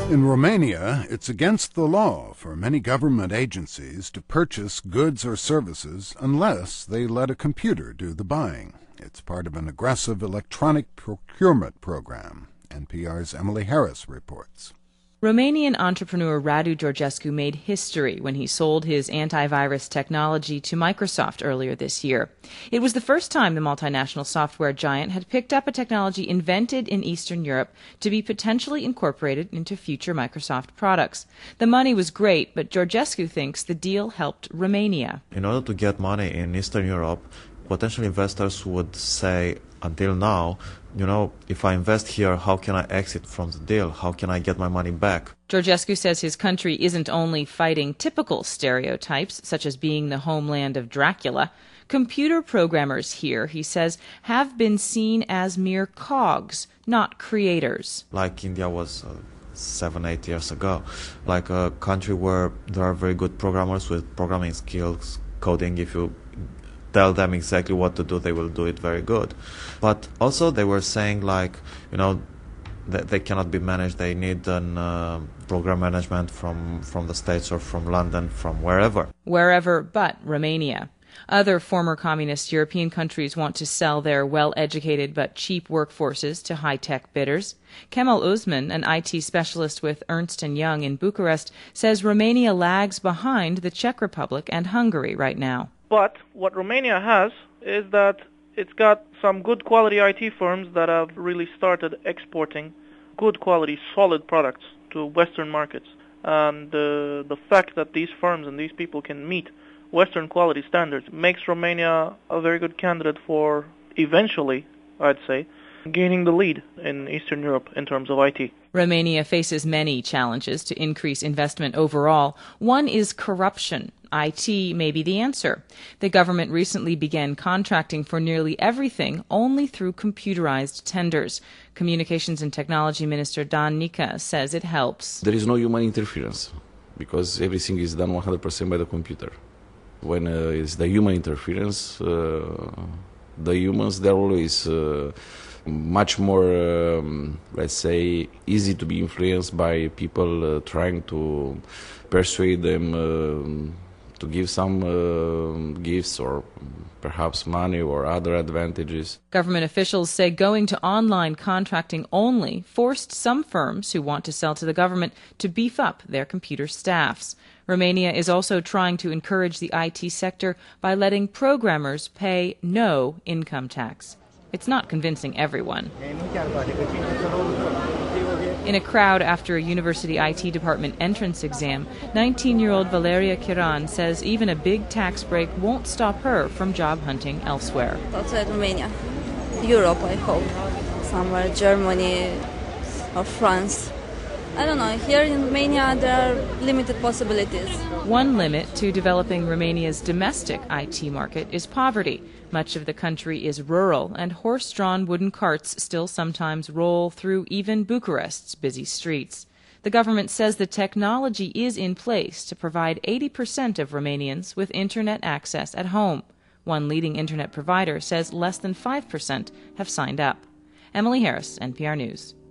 In Romania, it's against the law for many government agencies to purchase goods or services unless they let a computer do the buying. It's part of an aggressive electronic procurement program. NPR's Emily Harris reports. Romanian entrepreneur Radu Georgescu made history when he sold his antivirus technology to Microsoft earlier this year. It was the first time the multinational software giant had picked up a technology invented in Eastern Europe to be potentially incorporated into future Microsoft products. The money was great, but Georgescu thinks the deal helped Romania. In order to get money in Eastern Europe, potential investors would say, until now, if I invest here, how can I exit from the deal? How can I get my money back? Georgescu says his country isn't only fighting typical stereotypes, such as being the homeland of Dracula. Computer programmers here, he says, have been seen as mere cogs, not creators. Like India was 7-8 years ago, like a country where there are very good programmers with programming skills, coding. If you tell them exactly what to do, they will do it very good. But also they were saying that they cannot be managed. They need program management from the States or from London, from wherever. Wherever but Romania. Other former communist European countries want to sell their well-educated but cheap workforces to high-tech bidders. Kemal Uzman, an IT specialist with Ernst & Young in Bucharest, says Romania lags behind the Czech Republic and Hungary right now. But what Romania has is that it's got some good quality IT firms that have really started exporting good quality, solid products to Western markets. And the fact that these firms and these people can meet Western quality standards makes Romania a very good candidate for eventually, I'd say, gaining the lead in Eastern Europe in terms of IT. Romania faces many challenges to increase investment overall. One is corruption. IT may be the answer. The government recently began contracting for nearly everything only through computerized tenders. Communications and Technology Minister Dan Nica says it helps. There is no human interference because everything is done 100% by the computer. When it's the human interference, the humans, they're always much more, let's say, easy to be influenced by people trying to persuade them to give some gifts or perhaps money or other advantages. Government officials say going to online contracting only forced some firms who want to sell to the government to beef up their computer staffs. Romania is also trying to encourage the IT sector by letting programmers pay no income tax. It's not convincing everyone. In a crowd after a university IT department entrance exam, 19-year-old Valeria Chiran says even a big tax break won't stop her from job hunting elsewhere. Outside Romania, Europe, I hope, somewhere, Germany or France. I don't know, here in Romania there are limited possibilities. One limit to developing Romania's domestic IT market is poverty. Much of the country is rural, and horse-drawn wooden carts still sometimes roll through even Bucharest's busy streets. The government says the technology is in place to provide 80% of Romanians with internet access at home. One leading internet provider says less than 5% have signed up. Emily Harris, NPR News.